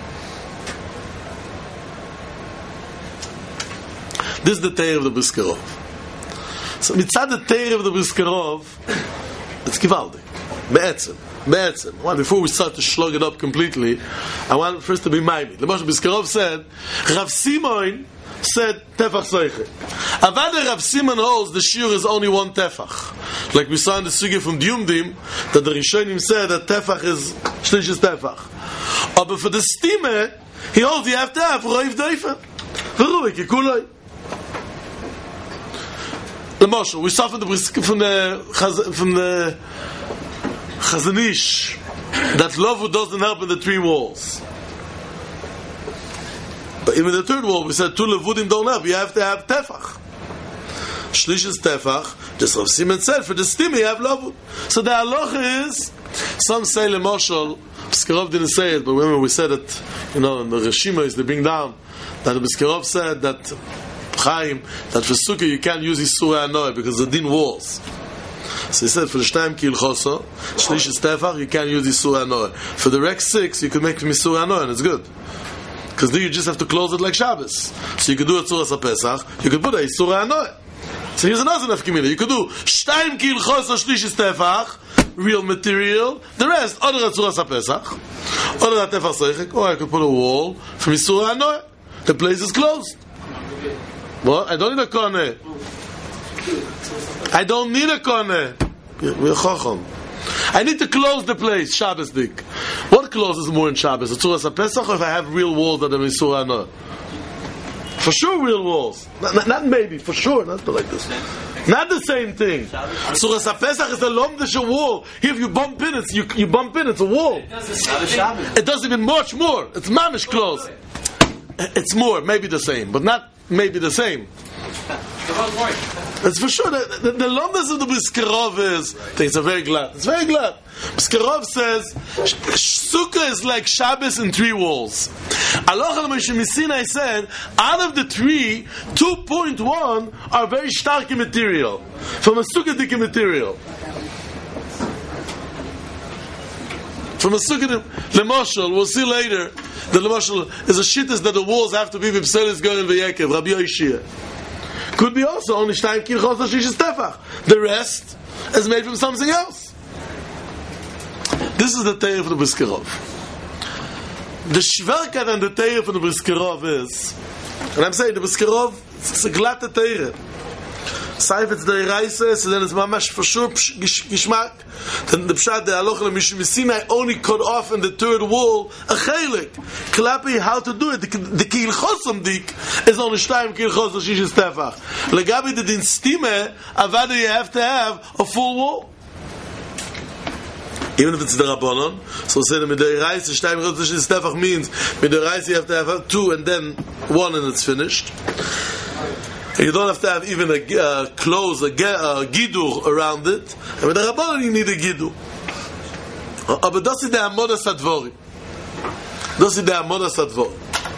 This is the Teir of the Briskerov. So mitzad the Teir of the Briskerov, it's givaldik. Be'etzem. Be'etzem. Well, before we start to slug it up completely, I want first to be maimid. The Moshe Briskerov said, Rav Simon said tefach soiche. Avada Rav Simon holds the shiur is only one tefach. Like we saw in the sugya from Yumdim, that the Rishonim said that tefach is shlish is tefach. But for the stime, he holds you have to have roiv doifen. V'ruik yikuloi. The Moshe, we saw from the from the from the Chazanish that love doesn't help in the three walls. But even the third wall, we said two levudim don't help. You have to have tefach. Shlish is tefach. Just Rav Simon said for the stim you have lavud. So the halacha is some say lemoshel. Briskerov didn't say it, but remember we said it. You know, in the Reshima is they bring down that the Briskerov said that. Chaim, that for Sukkah you can't use Yisur HaNoah because the din walls. So he said for the Shtaim Ki Ilchoso, Shlish is Tefach, you can't use Yisur HaNoah. For the Rex six, you can make Yisur HaNoah and it's good. Because then you just have to close it like Shabbos. So you could do a Tzuras HaPesach, you could put a Yisur HaNoah. So here's another nafkamina. You could do Shtaim Ki Ilchoso, Shlish is Tefach, real material, the rest, other Tzuras HaPesach, other Tefach Seichek, or I could put a wall from Yisur HaNoah. The place is closed. What? I don't need a kone. I don't need a kone. We're chacham. I need to close the place. Shabbos dik. What closes more in Shabbos? A Tzuras HaPesach, or if I have real walls that are Yisur HaNoah? For sure, real walls. Not, not, not maybe. For sure, not like this. Not the same thing. Tzuras HaPesach is a lomdisha wall. Here, if you bump in, it's you, you bump in. It's a wall. It does even much more. It's mamish close. It's more, maybe the same, but not. Maybe the same. It's for sure. The, the, the longest of the Briskerov is, I think it's a very glad. It's very glad. Briskerov says, Sukkah is like Shabbos in three walls. Allah I said, out of the three, two point one are very stark material. From a Sukkah material. From a Sukkah, Lemoshel, we'll see later. The Lemoshel is a shittas that the walls have to be with Pselis Goren V'Yekev, Rabbi Yoshia. Could be also only Shtaim Ki Ilchoso Shlish is Tefach. The rest is made from something else. This is the Teir of the Briskerov. The Shverkat and the Teir of the Briskerov is, and I'm saying the Briskerov, it's a glatte Teir. Seifetz der Reise, so then it's mamash for sure geschmack. Then the pshat the halacha mishum Sinai only cut off in the third wall a chelik. Klapi, how to do it? The, the kil chosam dik is only shtaim kil chosam shish tefach. Legabi the din stime, avada you have to have a full wall. Even if it's the Rabbanon, so say that with the Reise, shtaim kil chosam shish tefach means with the Reise you have to have two and then one and it's finished. You don't have to have even a uh, close, a, a gidur around it. And with the Rabbanon you need a gidur. Uh, but das ist der Amodas Advorim. Das ist der Amodas Advorim.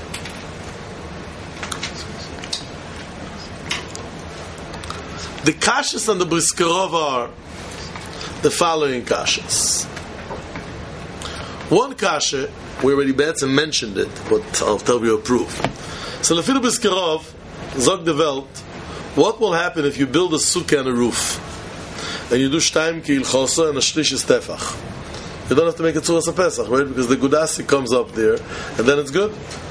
The kashas and the briskerov are the following kashas. One kasha, we already Batson mentioned it, but I'll tell you a proof. So Lefil briskerov, Zog the Welt, what will happen if you build a sukkah and a roof and you do shtaim ki ilchosa and a shlish is tefach? You don't have to make it tzuras Pesach, right? Because the gudasi comes up there and then it's good.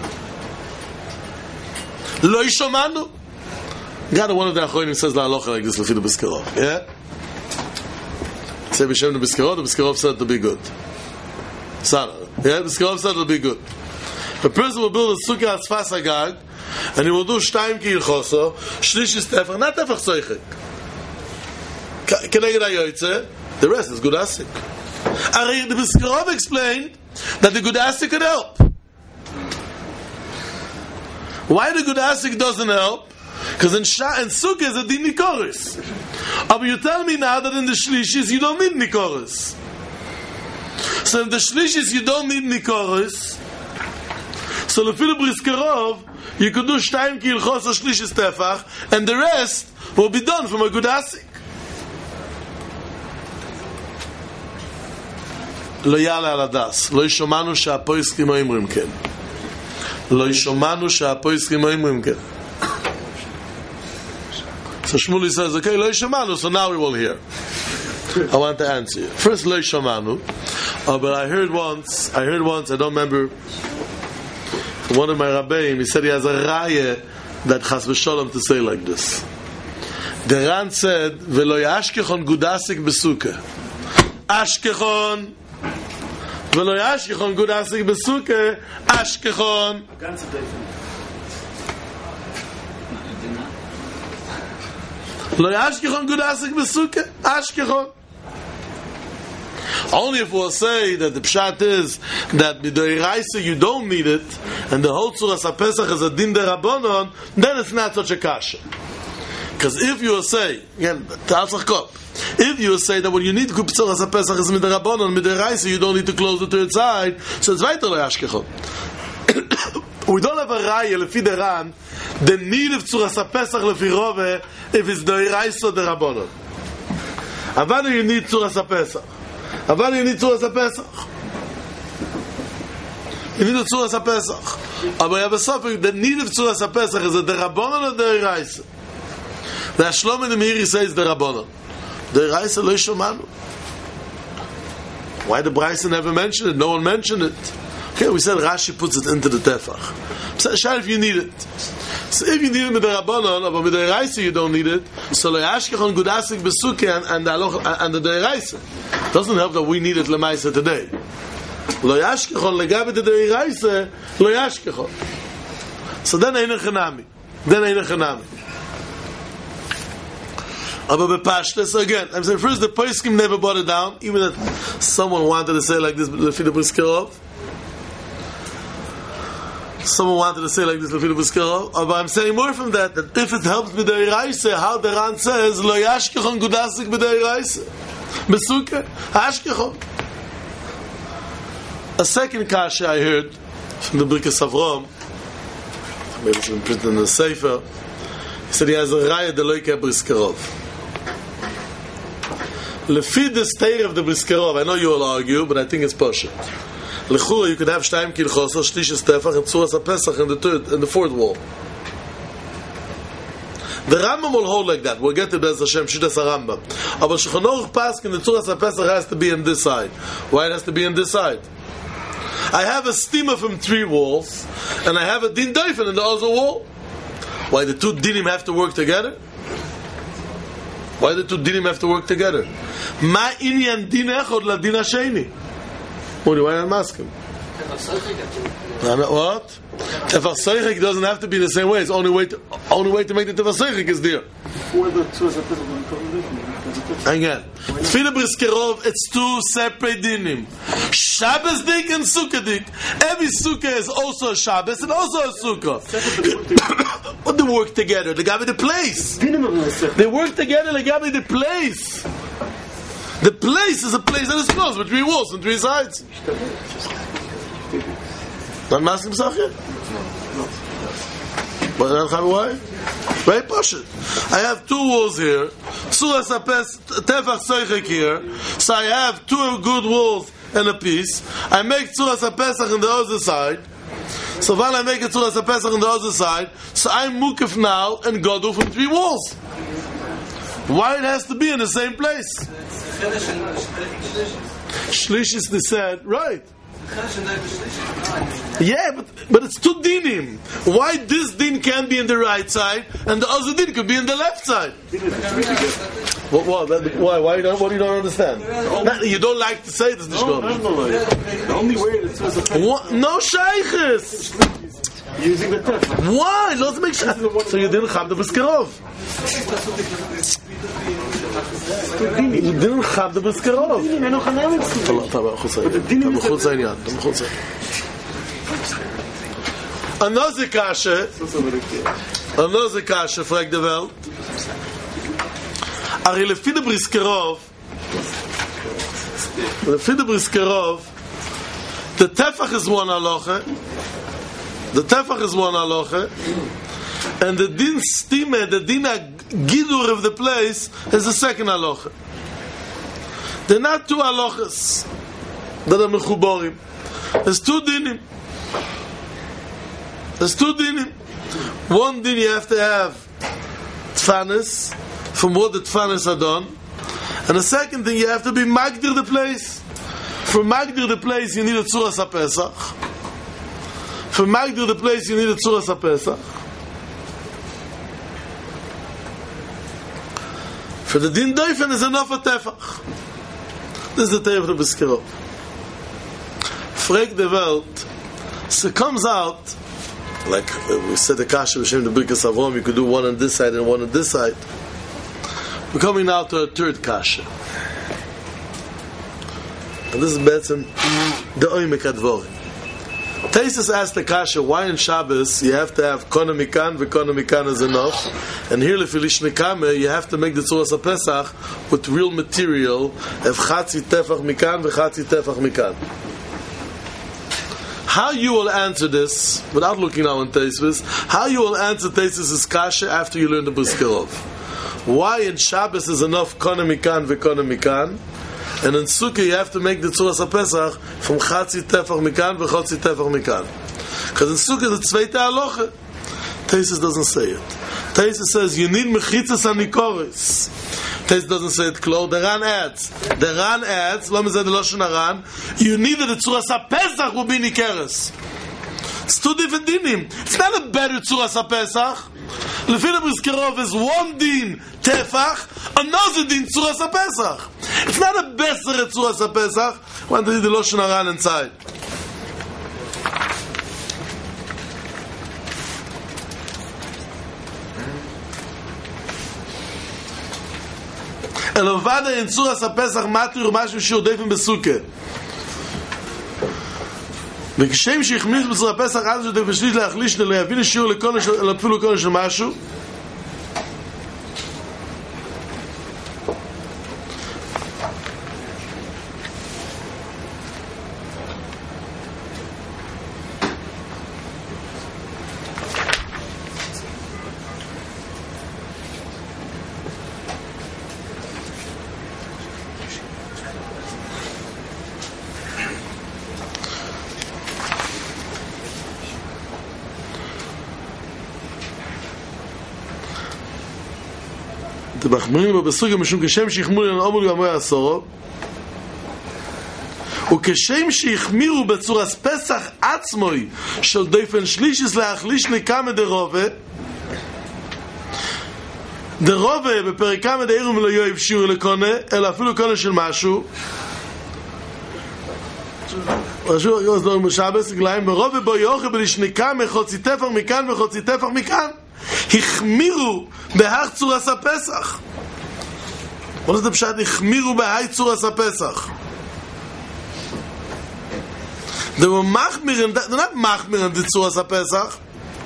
Lo yishomanu. God, one of the Achronim says la halacha like this lefi the Biskarov. Yeah? Say b'shem the Biskarov, the Biskarov said to be good. Sarah. Yeah? The Biskarov said to be good. A person will build a sukkah as fas agag and he will do shtaim ki ilchosa, shlish is tefach, not tefach soichik. Keneged hayoytze, the rest is gudasik. Ari, the Biskarov explained that the gudasik could help. Why the gudasik doesn't help? Because in Shah and Sukkah is a din nikoris. But you tell me now that in the shlishis you don't need nikoris. So in the shlishis you don't need nikoris. So lefilu briskerov, you could do shtayim ki ilchos or shlishis tefach, and the rest will be done from a gudasik. Lo yale al adas, lo yishomanu she'apoiskim oimrim ken. Lo yishomanu she'apoiskim oimrim ken. So Shmuley says, okay, lo yishomanu, so now we will hear. I want to answer you. First, lo yishomanu, uh, but I heard once, I heard once, I don't remember, from one of my rabbeim, he said he has a raya that chas v'sholom to say like this. The Ran said, v'lo yashkechon gudasik besuke. Ashkechon, v'lo yashkechon gudasik besuke, ashkechon. Lo yashkechon gudasik besuke, ashkechon. Only if we'll say that the pshat is that b'dei raisa you don't need it, and the whole tzuras HaPesach is a din derabanan, then it's not such a kasha. Because if you will say, again, if you will say that when you need tzuras HaPesach is miderabanan, b'dei raisa you don't need to close the third side, so it's weiter lo yashkechon. We don't have a raya lefi the Ran, the need of tzuras HaPesach lefi Rove, if it's the raisa derabanan. Avada you need tzuras HaPesach. Avada you need tzuras HaPesach. You need the tzuras HaPesach. But you have a suffix, the need of tzuras HaPesach is a derabanan or the raisa. The Shlom in the Meiri says the Rabbanon. The raisa lo yishomanu. Why the Braisa never mentioned it? No one mentioned it. Okay, we said Rashi puts it into the tefach. Shal if you need it. So if you need it with the Rabbanon, but with the Raisa you don't need it, so lo yashkechon gudasik besuke and, and, and the Raisa. Doesn't help that we need it lemaisa today. Lo yashkechon legabe the Raisa, lo yashkechon. So then ain't a chanami. Then ain't a chanami. Aber bepashtes again. I'm saying first the poskim never brought it down, even that someone wanted to say like this, lefi the briskerov. Someone wanted to say like this, lefi the briskerov. But I'm saying more from that, that if it helps with the Reise, how the Ran says, lo yashkechon gudasik with the Reise. Besuke, ashkechon. A second kasha I heard from the Birkas Avrom, maybe it's been printed in the Sefer, he said he has a raya de loike briskerov. Lefi the state of the briskerov, I know you will argue, but I think it's poshut. Lechura, you could have shtaim ki ilchosa, shlish is tefach, and tzuras HaPesach in the third, in the fourth wall. The Rambam will hold like that. We'll get to Bez Hashem, Shidas HaRambam. Aber Shulchan Aruch Paskin, the tzuras HaPesach has to be on this side. Why it has to be on this side? I have a steamer from three walls, and I have a din doifen in the other wall. Why the two dinim have to work together? Why the two dinim have to work together? Ma inyan din echod la din hasheni. What do I ask him? What? Tefach Soichik doesn't have to be the same way. It's only way to, only way to make the Tefach Soichik is there. Again, Tefillah Briskerov, it's two separate dinim. Shabbos dik and Sukkah dik. Every Sukkah is also a Shabbos and also a Sukkah. But they work together. They got me the place. They work together. They got me the place. The place is a place that is closed with three walls and three sides. Not masking Pesach? But I don't have why? Very poshut. I have two walls here. Surah Sapes, Tefach Soichik here. So I have two good walls and a piece. I make Surah Sapesach on the other side. So while I make it Surah Sapesach on the other side, so I'm Mukif now and Godu from three walls. Why it has to be in the same place? Shlish is the said, right. Yeah, but but it's two dinim. Why this din can be in the right side and the other din could be in the left side? What? what that, why? Why? You don't, what do you don't understand? Not, you don't like to say this, no, no, no, the only way it says a no shaykhs. Using the tefach. Why? Let's make sure. So you didn't have the Briskerov. You didn't have the Briskerov. Another kasha, another kasha, fragt the Welt. Ari lefi the Briskerov, lefi the Briskerov, the tefach is one halacha, the tefach is one halacha, and the din stime, the din gidur of the place is the second halacha. They're not two halachas that are mechuborim. There's two dinim. There's two dinim. One din you have to have tfanis, from what the tfanis are done, and the second thing you have to be magdir the place. For magdir the place you need a tzuras ha-pesach. For magdir the place you need a tzuras ha-pesach. For the din doifen is enough a tefach. This is the day of the Briskerov. Frag the Welt, so it comes out, like we said the kasha b'shem the Birkas Avram, you could do one on this side and one on this side. We're coming now to a third kasha. And this is betzim the oimek advorim. Taisus asked the kasha, why in Shabbos you have to have kona mikan, v'kona mikan is enough, and here lefilish nekame you have to make the tzuras ha-pesach with real material of chatzi tefach mikan v'chatzi tefach mikan. How you will answer this, without looking now in Taisus, how you will answer Taisus' kasha after you learn the Briskerov. Why in Shabbos is enough kona mikan v'kona mikan, and in Sukkah you have to make the tzuras ha-pesach from chatzi tefach mikan v'chatzi tefach mikan. Because in Sukkah the zweite halacha. Taisus doesn't say it. Taisus says you need mechitzas anikoris. Taisus doesn't say it close. The Ran adds. The Ran adds. Let me say the Lashon Ran. You need that the tzuras ha-pesach will be nikeres. It's two different dinim. It's not a better tzuras ha-pesach. Lefi the Briskerov is one din tefach, another din tzuras ha-pesach. It's not a better tzuras ha-pesach. I want to read the Lashon Ran inside. Elovada in tzuras ha-pesach matur mashu shiudefen besuke. וכשם שהחמיץ בצורה הפסח עד שזה בשליש להחליש להביא לשיעור לקונש אפילו קונש של משהו מחמירים בבסוגיה משום כשם שיחמרו לנו אמרו גם היה עשורו וכשם שיחמירו בצורס פסח עצמוי של דייפן שלישיס להחליש נקמה דרובה The Rove בפרקה מדעירום לא יאהב שיעור לקונה, אלא אפילו קונה של משהו. משהו, יוז לא משבס, גליים, ברוב בו יאוכל בלשניקה מחוצי תפח מכאן וחוצי תפח מכאן. החמירו בהר צורס הפסח. מה זה פשט? החמירו בהר צורס הפסח. They were machmirin, they're not machmirin the tzuras HaPesach.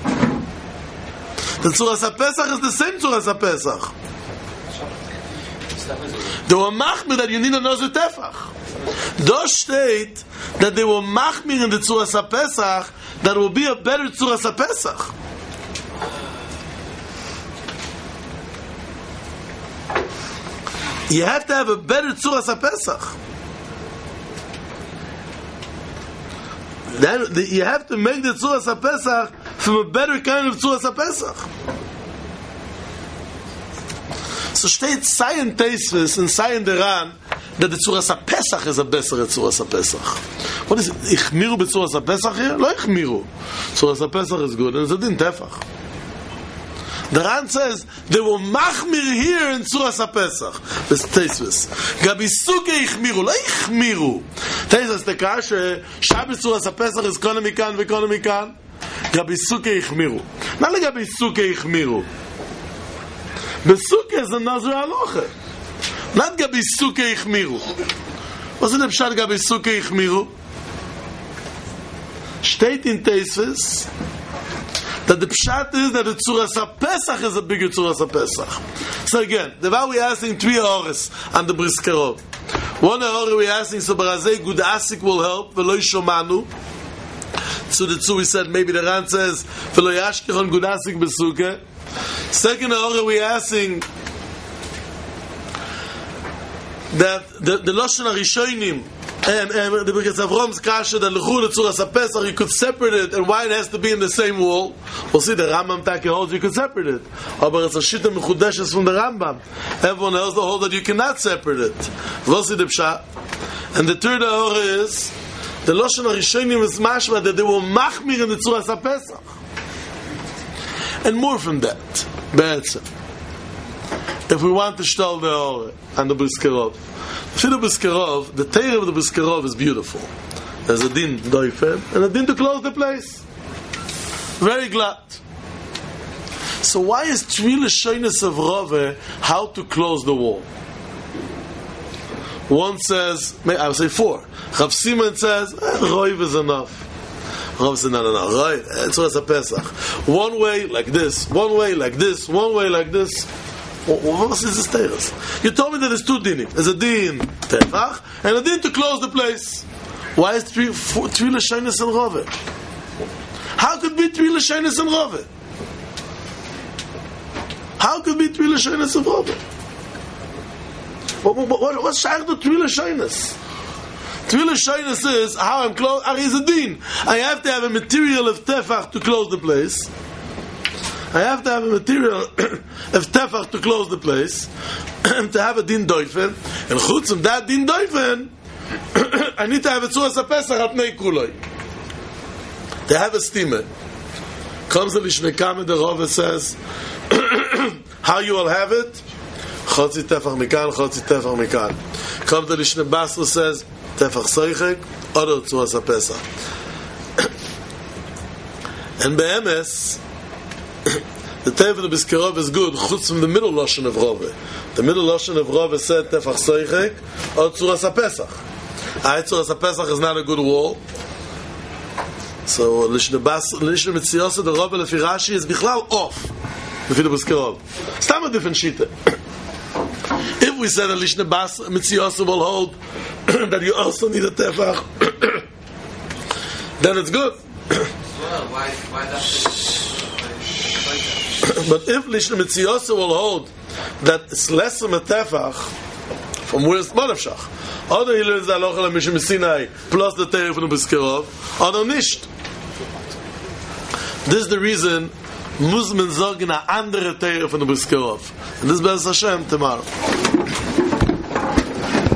The tzuras HaPesach is the same tzuras HaPesach. They were machmir that you need a nozer tefach. Those state that they were machmir in the tzuras HaPesach that will be a better tzuras HaPesach. You have to have a better tzuras HaPesach. Then the, you have to make the tzuras HaPesach from a better kind of tzuras HaPesach. So steht Sayin Teisvis and Sayin Deran that the tzuras HaPesach is a better tzuras HaPesach. What is it? Ichmiru b'tzuras HaPesach here? Lo ichmiru. Tzuras HaPesach is good and it's a din tefach. The Ran says they were machmir here in Tzuras HaPesach. This Teisvis. Gabi suke ichmiru, lo ichmiru. Teisvis the kasha Shabbos Tzuras HaPesach is kona mikan v'kona mikan. Gabi suke ichmiru. Not like gabi suke ichmiru. Besuke is a nazar halacha. Not gabi suke ichmiru. What's the pshat gabi suke ichmiru? Steht in Teisvis that the pshat is that the Tzuras HaPesach is a bigger Tzuras HaPesach. So again, the way we're asking three hours on the Briskerov. One hour we're asking, so Barazei Gud Asik will help, V'lo Yishomanu. So the two we said, maybe the Ran says, V'lo Yashkechon Gud Asik Besuke. Second hour we're asking that the, the Lashon HaRishonim, and, and because Avrom's kasha that l'chur the tzuras HaPesach you could separate it, and why it has to be in the same wall? We'll see the Rambam Taki holds you could separate it, but it's a shita mechudeshes from the Rambam. Everyone else will hold that you cannot separate it. We'll see the pshat. And the third hour is the Lashon HaRishonim is mashma that they were machmir in the tzuras HaPesach, and more from that. Be'etzem, if we want to shtal the hour and the Briskerov. For the Briskerov, the Torah of the Briskerov is beautiful. There's a din doifen and a din to close the place. Very glad. So why is Tvila Shoyness of Rove how to close the wall? One says, I would say four. Rav Simon says, eh, Roiv is enough. Rav says, no, no, no, Roiv, it's a Pesach. One way like this, one way like this, one way like this. What is this teres? You told me that there's two dinim. There's a din tefach and a din to close the place. Why is three three l'shaynes and rove? How could be three l'shaynes and rove? How could be three l'shaynes and rove? What what what what's shaykh to three l'shaynes? Three l'shaynes is how I'm close. Are is a din. I have to have a material of tefach to close the place. I have to have a material of tefach to close the place, to have a din doifen, and chutz of that din doifen, I need to have a tzuras HaPesach at nei kuloi. To have a steamer. Comes the Lishnekam and the Rove says, how you will have it? Chotzi tefach mikan, chotzi tefach mikan. Comes the Lishnebasra says, tefach soichek, other tzuras HaPesach. And be'emes, the Teva of the Briskerov is good, chutz from the middle Lashon of Rove. The middle Lashon of Rove said, Tefach Soichek, or Tzuras HaPesach. I Tzuras HaPesach is not a good wall. So, Lishna Mitziyosa, the Rove Lefi Rashi is Bichlal off. Lefi the Briskerov. It's not a different shita. If we said that Lishna Mitziyosa will hold that you also need a Tefach, then it's good. Why, why that? But if Lishna Mitziyosa will hold that it's less than a tefach, from where it's Manavshach, other he learns the halacha l'mishim Sinai plus the Torah from the Briskerov, other nisht. This is the reason Muslims sagen a andere Torah from the Briskerov. And this is Be'ez Hashem tomorrow.